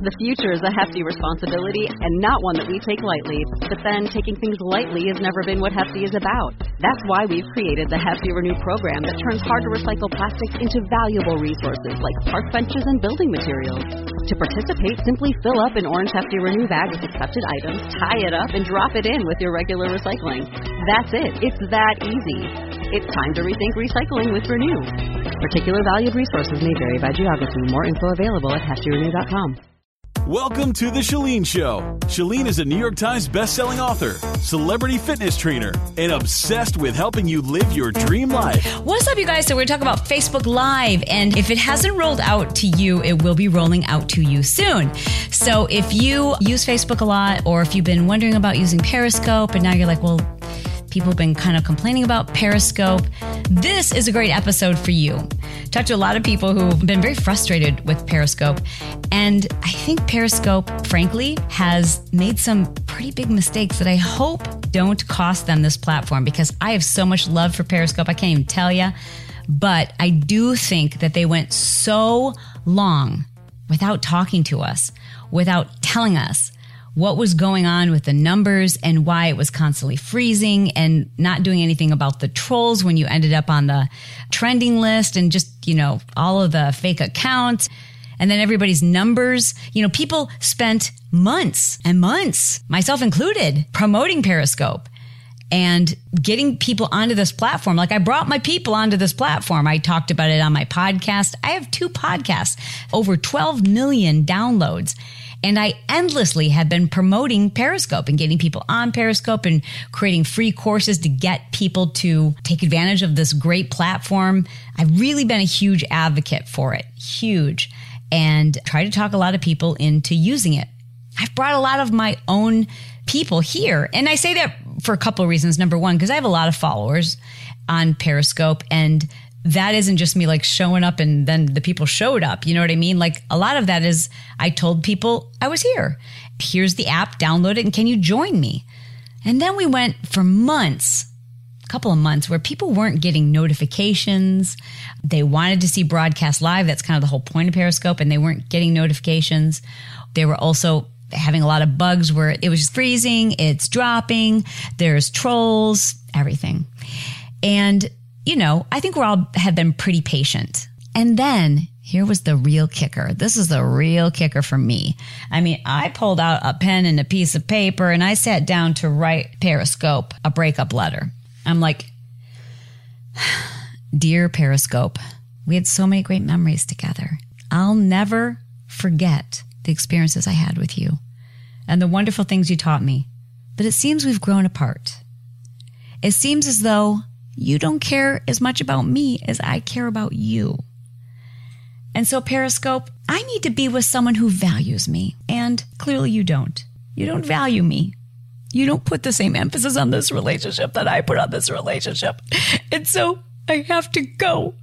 The future is a hefty responsibility and not one that we take lightly. But then taking things lightly has never been what Hefty is about. That's why we've created the Hefty Renew program that turns hard-to-recycle plastics into valuable resources like park benches and building materials. To participate, simply fill up an orange Hefty Renew bag with accepted items, tie it up, and drop it in with your regular recycling. That's it. It's that easy. It's time to rethink recycling with Renew. Particular valued resources may vary by geography. More info available at heftyrenew.com. Welcome to The Chalene Show. Chalene is a New York Times bestselling author, celebrity fitness trainer, and obsessed with helping you live your dream life. What's up, you guys? So we're talking about Facebook Live, and if it hasn't rolled out to you, it will be rolling out to you soon. So if you use Facebook a lot, or if you've been wondering about using Periscope, and now you're like, well, people have been kind of complaining about Periscope, this is a great episode for you. Talked to a lot of people who've been very frustrated with Periscope. And I think Periscope, frankly, has made some pretty big mistakes that I hope don't cost them this platform, because I have so much love for Periscope. I can't even tell you. But I do think that they went so long without talking to us, without telling us what was going on with the numbers and why it was constantly freezing, and not doing anything about the trolls when you ended up on the trending list, and just, you know, all of the fake accounts. And then everybody's numbers, you know, people spent months and months, myself included, promoting Periscope and getting people onto this platform. Like, I brought my people onto this platform. I talked about it on my podcast. I have 2 podcasts, over 12 million downloads. And I endlessly have been promoting Periscope and getting people on Periscope and creating free courses to get people to take advantage of this great platform. I've really been a huge advocate for it, huge, and try to talk a lot of people into using it. I've brought a lot of my own people here. And I say that for a couple of reasons. Number one, because I have a lot of followers on Periscope, and that isn't just me like showing up and then the people showed up. You know what I mean? Like, a lot of that is I told people I was here. Here's the app, download it, and can you join me? And then we went for months, a couple of months, where people weren't getting notifications. They wanted to see broadcast live. That's kind of the whole point of Periscope, and they weren't getting notifications. They were also having a lot of bugs where it was just freezing, it's dropping, there's trolls, everything. And you know, I think we all have been pretty patient. And then here was the real kicker. This is the real kicker for me. I mean, I pulled out a pen and a piece of paper and I sat down to write Periscope a breakup letter. I'm like, dear Periscope, we had so many great memories together. I'll never forget the experiences I had with you and the wonderful things you taught me. But it seems we've grown apart. It seems as though you don't care as much about me as I care about you. And so, Periscope, I need to be with someone who values me. And clearly you don't. You don't value me. You don't put the same emphasis on this relationship that I put on this relationship. And so I have to go.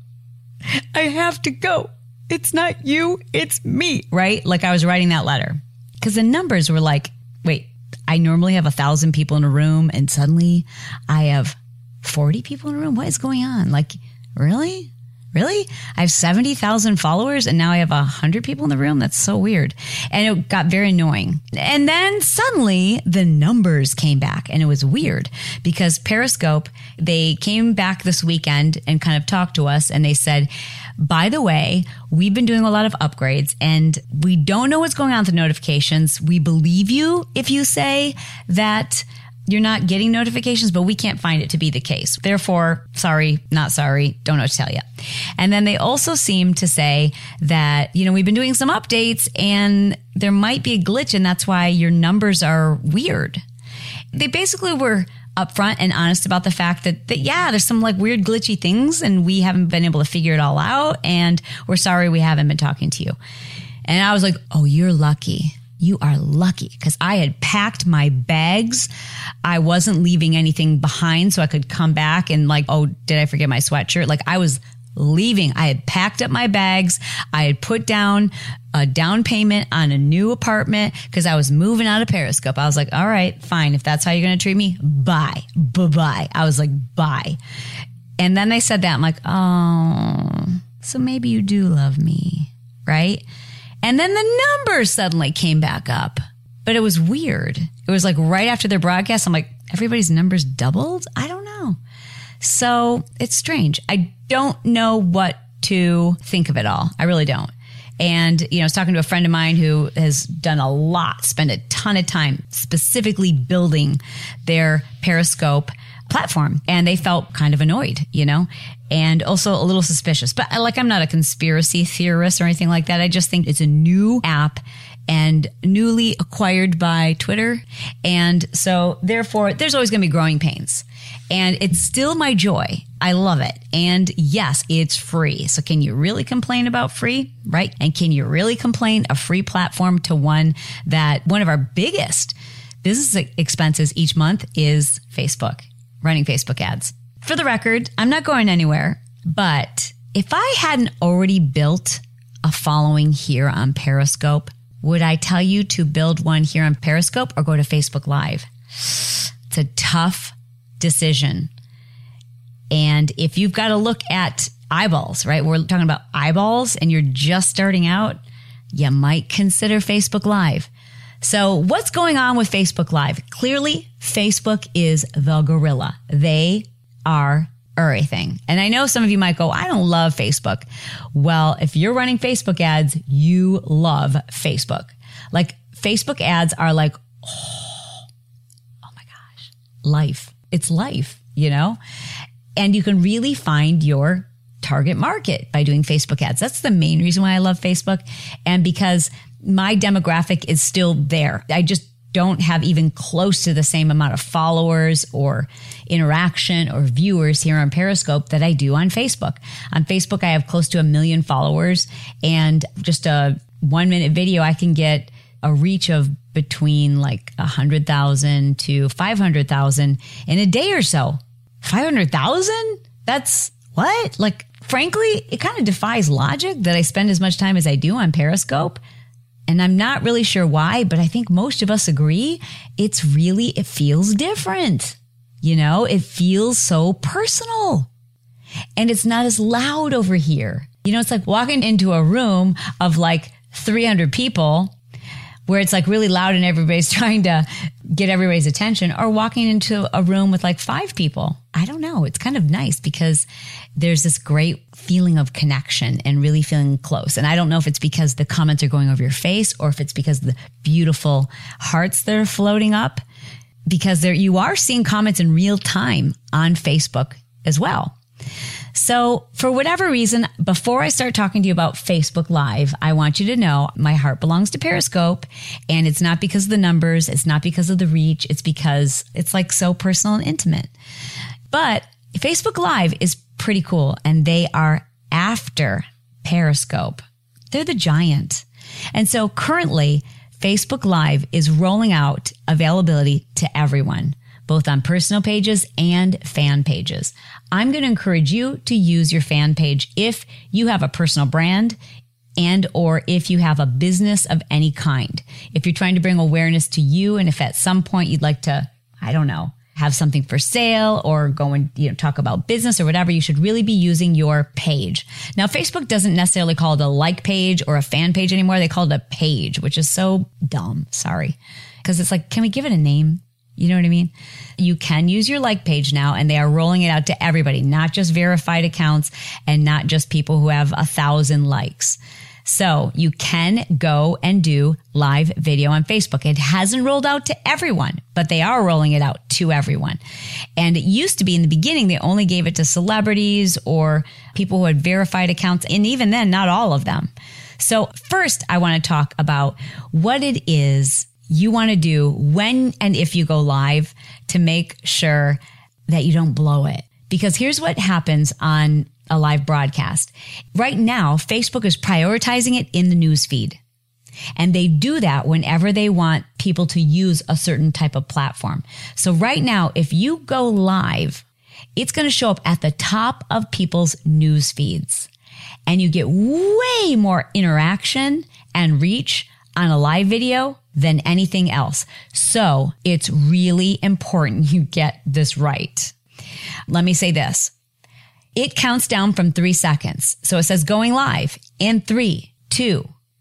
I have to go. It's not you, it's me, right? Like, I was writing that letter because the numbers were like, wait, I normally have 1,000 people in a room and suddenly I have 40 people in a room? What is going on? Like, really? Really? I have 70,000 followers and now I have 100 people in the room? That's so weird. And it got very annoying. And then suddenly the numbers came back, and it was weird because Periscope, they came back this weekend and kind of talked to us, and they said, by the way, we've been doing a lot of upgrades and we don't know what's going on with the notifications. We believe you if you say that you're not getting notifications, but we can't find it to be the case. Therefore, sorry, not sorry, don't know what to tell you. And then they also seem to say that, you know, we've been doing some updates and there might be a glitch, and that's why your numbers are weird. They basically were upfront and honest about the fact that yeah, there's some like weird glitchy things and we haven't been able to figure it all out, and we're sorry we haven't been talking to you. And I was like, oh, you're lucky. You are lucky, because I had packed my bags. I wasn't leaving anything behind so I could come back and like, oh, did I forget my sweatshirt? Like, I was leaving. I had packed up my bags. I had put down a down payment on a new apartment because I was moving out of Periscope. I was like, all right, fine. If that's how you're going to treat me, bye. Bye-bye. I was like, bye. And then they said that. I'm like, oh, so maybe you do love me, right? And then the numbers suddenly came back up. But it was weird. It was like right after their broadcast, I'm like, everybody's numbers doubled? I don't know. So it's strange. I don't know what to think of it all. I really don't. And, I was talking to a friend of mine who has done a lot, spent a ton of time specifically building their Periscope platform. And they felt kind of annoyed, and also a little suspicious. But I'm not a conspiracy theorist or anything like that. I just think it's a new app and newly acquired by Twitter. And so therefore, there's always going to be growing pains. And it's still my joy. I love it. And yes, it's free. So can you really complain about free, right? And can you really complain a free platform to one of our biggest business expenses each month is Facebook, running Facebook ads. For the record, I'm not going anywhere, but if I hadn't already built a following here on Periscope, would I tell you to build one here on Periscope or go to Facebook Live? It's a tough decision. And if you've got to look at eyeballs, right? We're talking about eyeballs and you're just starting out, you might consider Facebook Live. So what's going on with Facebook Live? Clearly, Facebook is the gorilla. They are everything. And I know some of you might go, I don't love Facebook. Well, if you're running Facebook ads, you love Facebook. Facebook ads are like, oh my gosh, life. It's life, and you can really find your target market by doing Facebook ads. That's the main reason why I love Facebook. And because my demographic is still there. I just don't have even close to the same amount of followers or interaction or viewers here on Periscope that I do on Facebook. On Facebook, I have close to 1 million followers, and just a 1-minute video, I can get a reach of between 100,000 to 500,000 in a day or so. 500,000? That's what? Frankly, it kind of defies logic that I spend as much time as I do on Periscope. And I'm not really sure why, but I think most of us agree it feels different. It feels so personal. And it's not as loud over here. It's like walking into a room of 300 people where it's really loud and everybody's trying to get everybody's attention, or walking into a room with 5 people. I don't know. It's kind of nice because there's this great feeling of connection and really feeling close. And I don't know if it's because the comments are going over your face or if it's because of the beautiful hearts that are floating up, because you are seeing comments in real time on Facebook as well. So for whatever reason, before I start talking to you about Facebook Live, I want you to know my heart belongs to Periscope, and it's not because of the numbers. It's not because of the reach. It's because it's so personal and intimate. But Facebook Live is pretty cool, and they are after Periscope. They're the giant. And so currently, Facebook Live is rolling out availability to everyone, both on personal pages and fan pages. I'm going to encourage you to use your fan page if you have a personal brand and or if you have a business of any kind. If you're trying to bring awareness to you, and if at some point you'd like to, have something for sale or go and talk about business or whatever, you should really be using your page. Now, Facebook doesn't necessarily call it a like page or a fan page anymore. They call it a page, which is so dumb. Sorry. Because it's can we give it a name? You know what I mean? You can use your like page now, and they are rolling it out to everybody, not just verified accounts and not just people who have 1,000 likes. So you can go and do live video on Facebook. It hasn't rolled out to everyone, but they are rolling it out to everyone. And it used to be in the beginning, they only gave it to celebrities or people who had verified accounts. And even then, not all of them. So first, I want to talk about what it is you want to do when and if you go live to make sure that you don't blow it. Because here's what happens on a live broadcast. Right now, Facebook is prioritizing it in the news feed. And they do that whenever they want people to use a certain type of platform. So right now, if you go live, it's going to show up at the top of people's news feeds. And you get way more interaction and reach on a live video than anything else. So it's really important you get this right. Let me say this. It counts down from 3 seconds. So it says going live in 3, 2,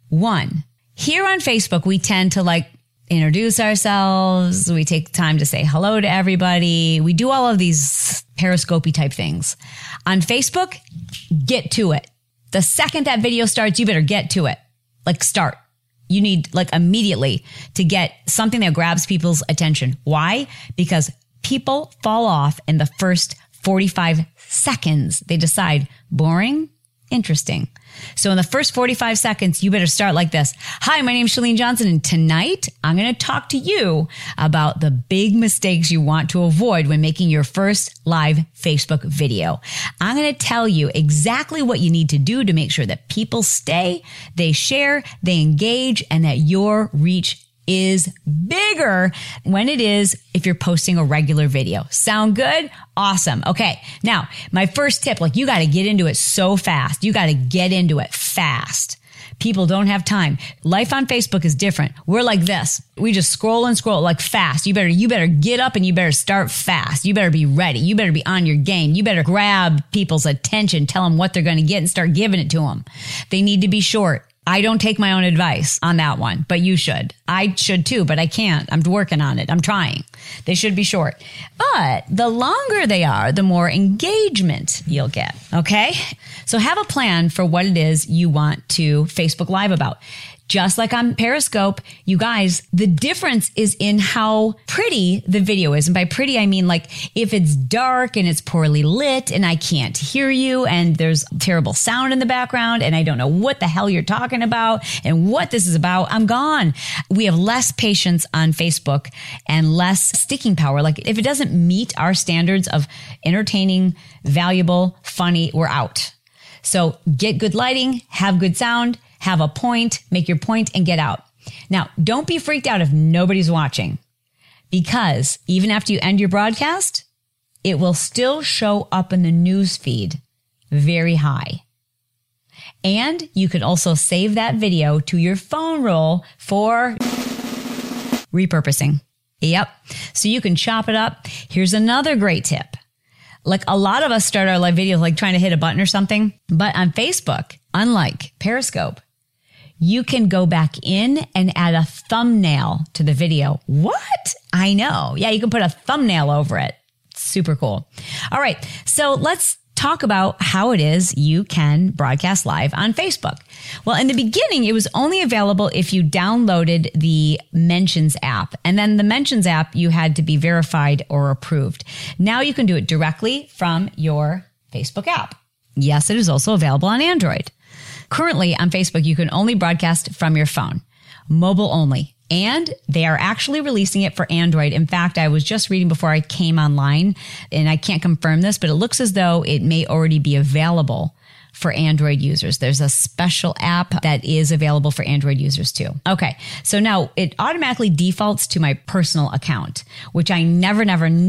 One, here on Facebook, we tend to like introduce ourselves. We take time to say hello to everybody. We do all of these Periscope-y type things. On Facebook, get to it. The second that video starts, you better get to it. Like start. You need like immediately to get something that grabs people's attention. Why? Because people fall off in the first 45 seconds. They decide boring, interesting. So in the first 45 seconds, you better start like this. Hi, my name is Chalene Johnson, and tonight I'm going to talk to you about the big mistakes you want to avoid when making your first live Facebook video. I'm going to tell you exactly what you need to do to make sure that people stay, they share, they engage, and that your reach is bigger when it is if you're posting a regular video. Sound good? Awesome. Okay. Now, my first tip, like you got to get into it so fast. You got to get into it fast. People don't have time. Life on Facebook is different. We're like this. We just scroll and scroll like fast. You better get up and you better start fast. You better be ready. You better be on your game. You better grab people's attention, tell them what they're going to get and start giving it to them. They need to be short. I don't take my own advice on that one, but you should. I should too, but I can't. I'm working on it. I'm trying. They should be short. But the longer they are, the more engagement you'll get. Okay? So have a plan for what it is you want to Facebook Live about. Just like on Periscope, you guys, the difference is in how pretty the video is. And by pretty, I mean like if it's dark and it's poorly lit and I can't hear you and there's terrible sound in the background and I don't know what the hell you're talking about and what this is about, I'm gone. We have less patience on Facebook and less sticking power. Like if it doesn't meet our standards of entertaining, valuable, funny, we're out. So get good lighting, have good sound, have a point, make your point, and get out. Now, don't be freaked out if nobody's watching, because even after you end your broadcast, it will still show up in the news feed very high. And you can also save that video to your phone roll for repurposing. Yep. So you can chop it up. Here's another great tip. Like a lot of us start our live videos like trying to hit a button or something, but on Facebook, unlike Periscope, you can go back in and add a thumbnail to the video. What? I know. Yeah, you can put a thumbnail over it. Super cool. All right. So let's talk about how it is you can broadcast live on Facebook. Well, in the beginning, it was only available if you downloaded the Mentions app. And then the Mentions app, you had to be verified or approved. Now you can do it directly from your Facebook app. Yes, it is also available on Android. Currently on Facebook, you can only broadcast from your phone, mobile only, and they are actually releasing it for Android. In fact, I was just reading before I came online, and I can't confirm this, but it looks as though it may already be available for Android users. There's a special app that is available for Android users too. Okay. So now it automatically defaults to my personal account, which I never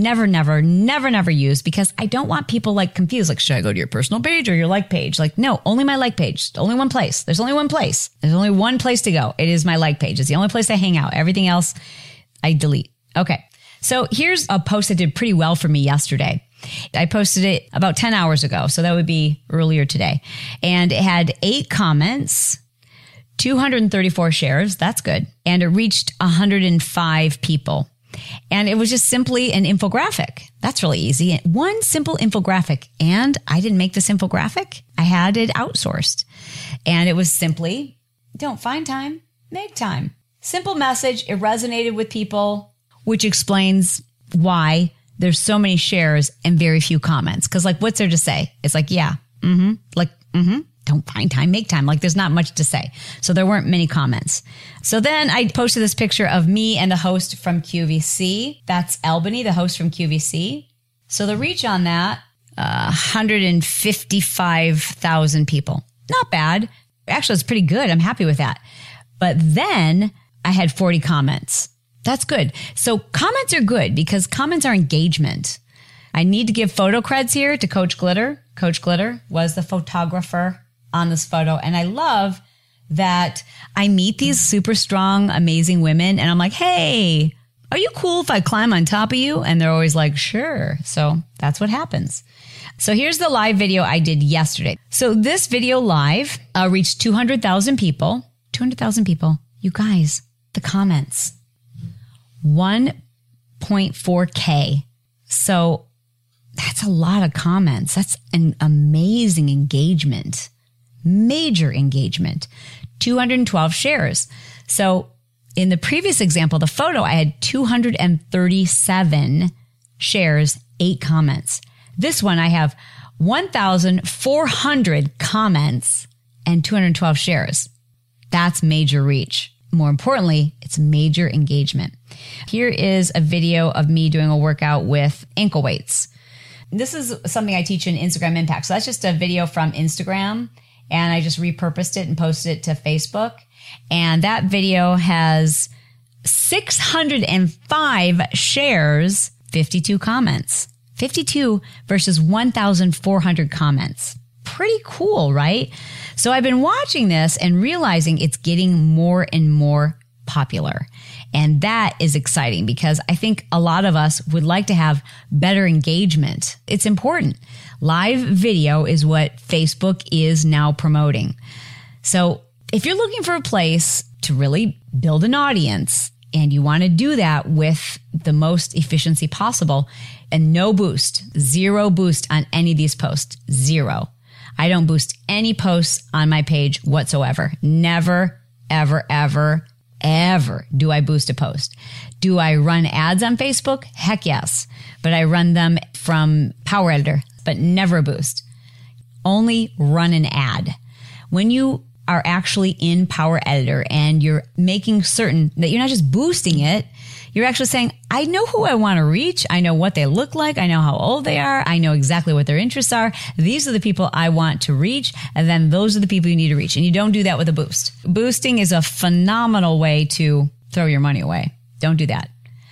use because I don't want people like confused. Like, should I go to your personal page or your like page? Like, no, only my like page. Only one place. There's only one place. There's only one place to go. It is my like page. It's the only place I hang out. Everything else I delete. Okay. So here's a post that did pretty well for me yesterday. I posted it about 10 hours ago, so that would be earlier today. And it had 8 comments, 234 shares. That's good. And it reached 105 people. And it was just simply an infographic. That's really easy. One simple infographic. And I didn't make this infographic. I had it outsourced. And it was simply, don't find time, make time. Simple message. It resonated with people, which explains why there's so many shares and very few comments. Cause like, what's there to say? It's like, yeah, don't find time, make time. Like there's not much to say. So there weren't many comments. So then I posted this picture of me and the host from QVC. That's Albany, the host from QVC. So the reach on that, 155,000 people. Not bad. Actually, it's pretty good. I'm happy with that. But then I had 40 comments. That's good. So comments are good because comments are engagement. I need to give photo creds here to Coach Glitter. Coach Glitter was the photographer on this photo. And I love that I meet these super strong, amazing women. And I'm like, hey, are you cool if I climb on top of you? And they're always like, sure. So that's what happens. So here's the live video I did yesterday. So this video live reached 200,000 people. 200,000 people. You guys, the comments, 1.4K. So that's a lot of comments. That's an amazing engagement, major engagement, 212 shares. So in the previous example, the photo, I had 237 shares, 8 comments. This one, I have 1,400 comments and 212 shares. That's major reach. More importantly, it's major engagement. Here is a video of me doing a workout with ankle weights. This is something I teach in Instagram Impact. So that's just a video from Instagram, and I just repurposed it and posted it to Facebook. And that video has 605 shares, 52 comments. 52 versus 1,400 comments. Pretty cool, right? So I've been watching this and realizing it's getting more and more popular. And that is exciting because I think a lot of us would like to have better engagement. It's important. Live video is what Facebook is now promoting. So if you're looking for a place to really build an audience and you want to do that with the most efficiency possible, and no boost, 0 boost on any of these posts, 0. I don't boost any posts on my page whatsoever. Never, ever, ever, ever do I boost a post. Do I run ads on Facebook? Heck yes. But I run them from Power Editor, but never a boost. Only run an ad. When you are actually in Power Editor and you're making certain that you're not just boosting it, you're actually saying, I know who I want to reach. I know what they look like. I know how old they are. I know exactly what their interests are. These are the people I want to reach. And then those are the people you need to reach. And you don't do that with a boost. Boosting is a phenomenal way to throw your money away. Don't do that.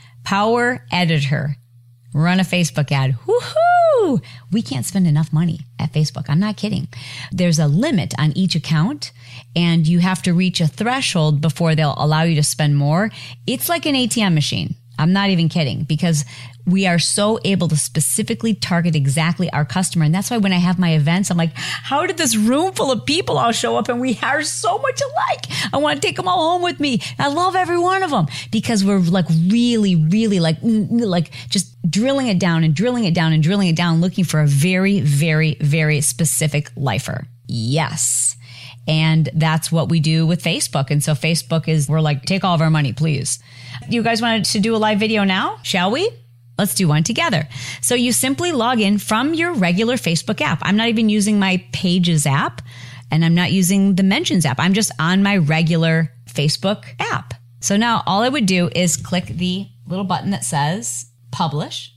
Power Editor. Run a Facebook ad. Woohoo! We can't spend enough money at Facebook. I'm not kidding. There's a limit on each account and you have to reach a threshold before they'll allow you to spend more. It's like an ATM machine. I'm not even kidding because we are so able to specifically target exactly our customer. And that's why when I have my events, I'm like, how did this room full of people all show up and we are so much alike? I want to take them all home with me. I love every one of them because we're like really, really like just drilling it down and drilling it down and drilling it down, looking for a very, very, very specific lifer. Yes. And that's what we do with Facebook. And so Facebook is, we're like, take all of our money, please. You guys wanted to do a live video now? Shall we? Let's do one together. So you simply log in from your regular Facebook app. I'm not even using my Pages app and I'm not using the Mentions app. I'm just on my regular Facebook app. So now all I would do is click the little button that says publish.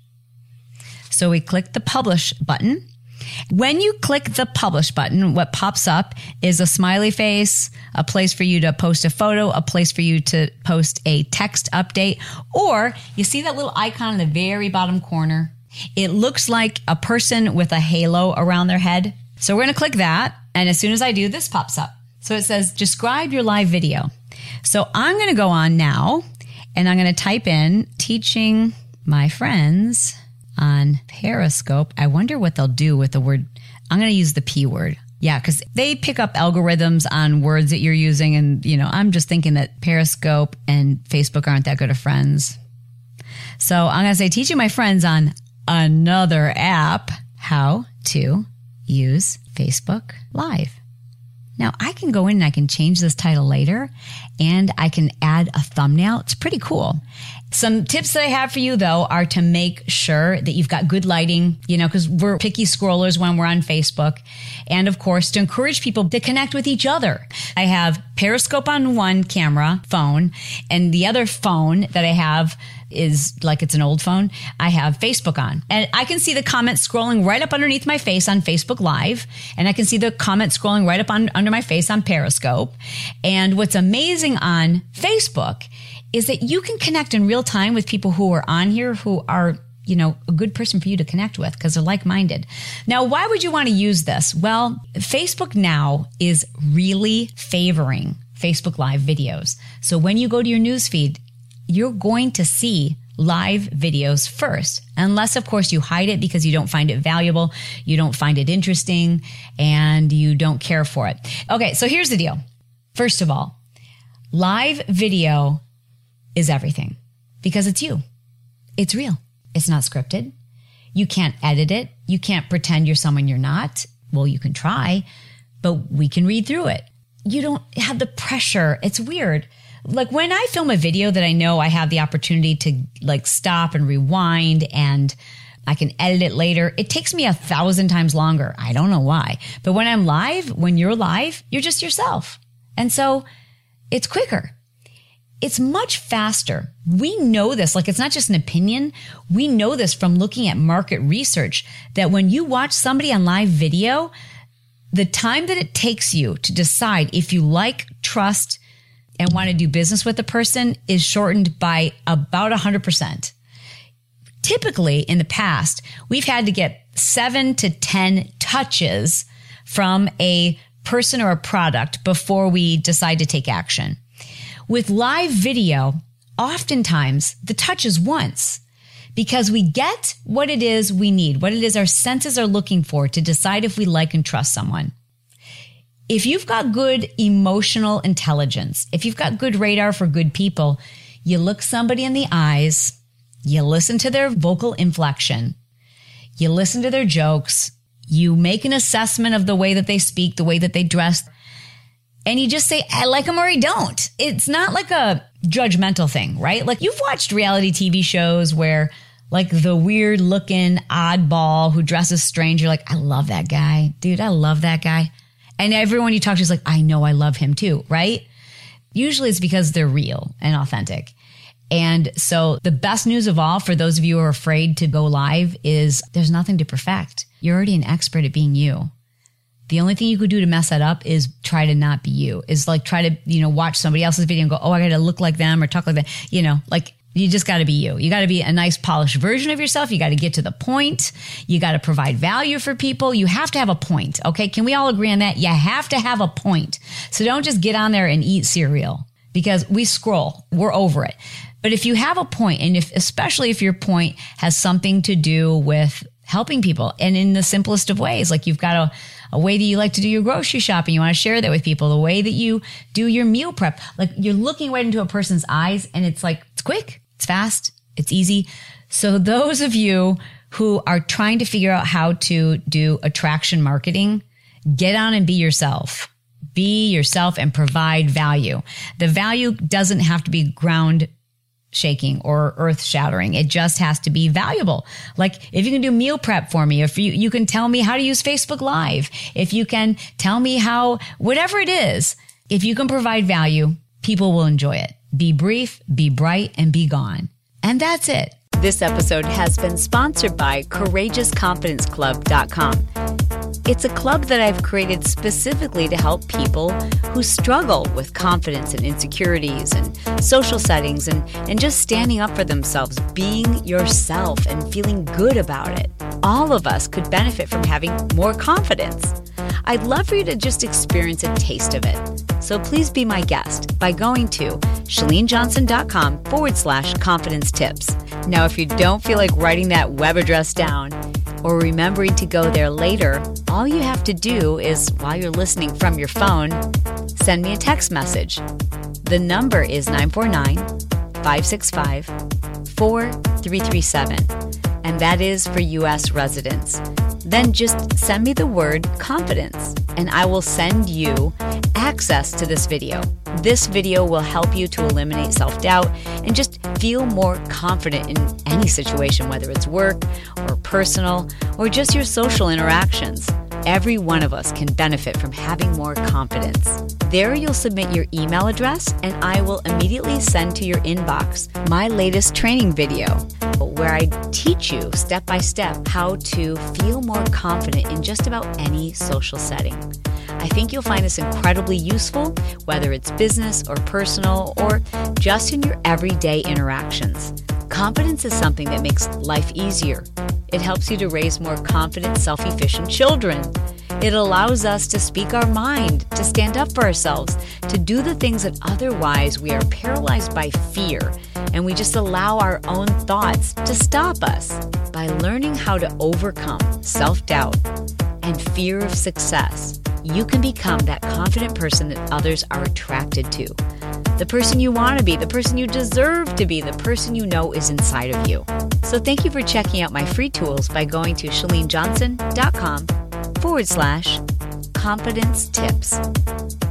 So we click the publish button. When you click the publish button, what pops up is a smiley face, a place for you to post a photo, a place for you to post a text update, or you see that little icon in the very bottom corner. It looks like a person with a halo around their head. So we're going to click that. And as soon as I do, this pops up. So it says, describe your live video. So I'm going to go on now and I'm going to type in teaching my friends on Periscope. I wonder what they'll do with the word. I'm going to use the P word. Yeah, because they pick up algorithms on words that you're using. And, I'm just thinking that Periscope and Facebook aren't that good of friends. So I'm going to say teaching my friends on another app how to use Facebook Live. Now I can go in and I can change this title later and I can add a thumbnail. It's pretty cool. Some tips that I have for you though are to make sure that you've got good lighting, because we're picky scrollers when we're on Facebook. And of course, to encourage people to connect with each other. I have Periscope on one camera phone and the other phone that I have is like it's an old phone. I have Facebook on and I can see the comments scrolling right up underneath my face on Facebook Live. And I can see the comments scrolling right up under my face on Periscope. And what's amazing on Facebook is that you can connect in real time with people who are on here who are, a good person for you to connect with because they're like-minded. Now, why would you want to use this? Well, Facebook now is really favoring Facebook Live videos. So when you go to your newsfeed, you're going to see live videos first, unless, of course, you hide it because you don't find it valuable, you don't find it interesting, and you don't care for it. Okay, so here's the deal. First of all, Live video is everything because it's you. It's real. It's not scripted. You can't edit it. You can't pretend you're someone you're not. Well, you can try, but we can read through it. You don't have the pressure. It's weird. Like when I film a video that I know I have the opportunity to like stop and rewind and I can edit it later, it takes me 1,000 times longer. I don't know why. But when I'm live, when you're live, you're just yourself. And so it's quicker. It's much faster. We know this, like it's not just an opinion. We know this from looking at market research that when you watch somebody on live video, the time that it takes you to decide if you like, trust, and want to do business with the person is shortened by about 100%. Typically in the past, we've had to get 7 to 10 touches from a person or a product before we decide to take action. With live video, oftentimes the touch is once because we get what it is we need, what it is our senses are looking for to decide if we like and trust someone. If you've got good emotional intelligence, if you've got good radar for good people, you look somebody in the eyes, you listen to their vocal inflection, you listen to their jokes, you make an assessment of the way that they speak, the way that they dress, and you just say, I like them or I don't. It's not like a judgmental thing, right? Like you've watched reality TV shows where like the weird looking oddball who dresses strange, you're like, I love that guy. Dude, I love that guy. And everyone you talk to is like, I know I love him too, right? Usually it's because they're real and authentic. And so the best news of all for those of you who are afraid to go live is there's nothing to perfect. You're already an expert at being you. The only thing you could do to mess that up is try to not be you. Is like try to, watch somebody else's video and go, oh, I got to look like them or talk like them. Like you just got to be you. You got to be a nice polished version of yourself. You got to get to the point. You got to provide value for people. You have to have a point. Okay. Can we all agree on that? You have to have a point. So don't just get on there and eat cereal because we scroll. We're over it. But if you have a point, and especially if your point has something to do with helping people and in the simplest of ways, like you've got a way that you like to do your grocery shopping, you want to share that with people, the way that you do your meal prep, like you're looking right into a person's eyes and it's like, it's quick, it's fast, it's easy. So those of you who are trying to figure out how to do attraction marketing, get on and be yourself. Be yourself and provide value. The value doesn't have to be ground shaking or earth shattering. It just has to be valuable. Like if you can do meal prep for me, if you can tell me how to use Facebook Live, if you can tell me how, whatever it is, if you can provide value, people will enjoy it. Be brief, be bright, and be gone. And that's it. This episode has been sponsored by CourageousConfidenceClub.com. It's a club that I've created specifically to help people who struggle with confidence and insecurities and social settings and just standing up for themselves, being yourself and feeling good about it. All of us could benefit from having more confidence. I'd love for you to just experience a taste of it. So please be my guest by going to ChaleneJohnson.com/confidence tips. Now, if you don't feel like writing that web address down or remembering to go there later, all you have to do is, while you're listening from your phone, send me a text message. The number is 949-565-4337, and that is for U.S. residents. Then just send me the word confidence, and I will send you access to this video. This video will help you to eliminate self-doubt and just feel more confident in any situation, whether it's work or personal or just your social interactions. Every one of us can benefit from having more confidence. There you'll submit your email address and I will immediately send to your inbox my latest training video where I teach you step by step how to feel more confident in just about any social setting. I think you'll find this incredibly useful, whether it's business or personal or just in your everyday interactions. Confidence is something that makes life easier. It helps you to raise more confident, self-efficient children. It allows us to speak our mind, to stand up for ourselves, to do the things that otherwise we are paralyzed by fear, and we just allow our own thoughts to stop us. By learning how to overcome self-doubt and fear of success, you can become that confident person that others are attracted to. the person you want to be, the person you deserve to be, the person you know is inside of you. So thank you for checking out my free tools by going to ShaleneJohnson.com/confidence tips.